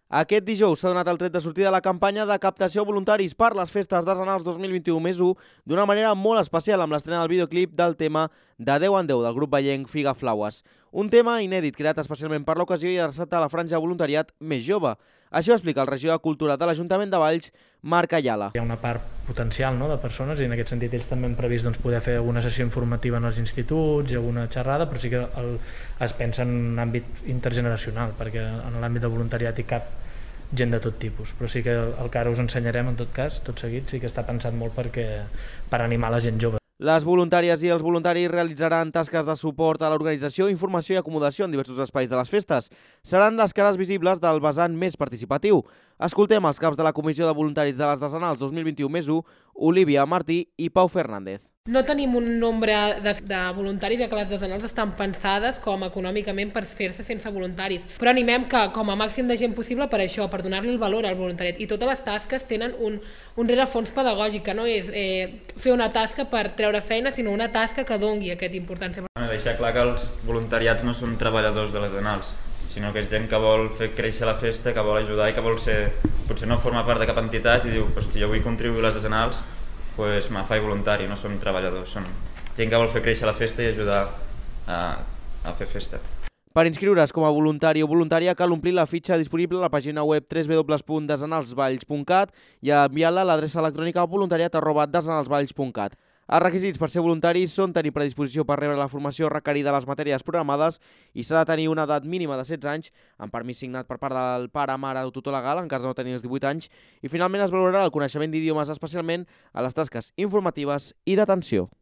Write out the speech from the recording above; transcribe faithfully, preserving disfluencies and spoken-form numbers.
Aquest dijous s'ha donat el tret de sortida de la campanya de captació de voluntaris per les festes d'Arsenals dos mil vint-i-u més u d'una manera molt especial amb l'estrena del videoclip del tema de deu en deu del grup vallenc Figa Flaues. Un tema inèdit creat especialment per l'ocasió i adreçat a la franja de voluntariat més jove. Això explica el regidor de Cultura de l'Ajuntament de Valls, Marc Ayala. Hi ha una part potencial, no?, de persones i en aquest sentit ells també han previst doncs, poder fer alguna sessió informativa en els instituts i alguna xerrada, però sí que el, es pensa en un àmbit intergeneracional, perquè en l'àmbit de voluntariat hi cap gent de tot tipus, però sí que el que ara us ensenyarem en tot cas, tot seguit, sí que està pensat molt perquè, per animar la gent jove. Les voluntàries i els voluntaris realitzaran tasques de suport a l'organització, informació i acomodació en diversos espais de les festes. Seran les cares visibles del vessant més participatiu. Escoltem els caps de la Comissió de Voluntaris de les Arsenals dos mil vint-i-u més u, Olivia Martí i Pau Fernández. No tenim un nombre de, de voluntaris, ja que les arsenals estan pensades com econòmicament per fer-se sense voluntaris, però animem que com a màxim de gent possible per això, per donar-li el valor al voluntariat. I totes les tasques tenen un, un rerefons pedagògic, que no és eh, fer una tasca per treure feina, sinó una tasca que dongui aquesta importància. Bueno, deixar clar que els voluntariats no són treballadors de les arsenals, sinó que és gent que vol fer créixer la festa, que vol ajudar i que vol ser, potser no forma part de cap entitat i diu, si jo vull contribuir a les arsenals, pues me faig voluntari, no són treballadors, són gent que vol fer créixer la festa i ajudar a, a fer festa. Per inscriure's com a voluntari o voluntària cal omplir la fitxa disponible a la pàgina web w w w punt desenalsvalls punt cat i enviar-la a l'adreça electrònica voluntariat arroba desenalsvalls punt cat. Els requisits per ser voluntaris són tenir predisposició per rebre la formació requerida a les matèries programades i s'ha de tenir una edat mínima de setze anys, amb permís signat per part del pare, mare o tutor legal en cas de no tenir els divuit anys, i finalment es valorarà el coneixement d'idiomes especialment a les tasques informatives i d'atenció.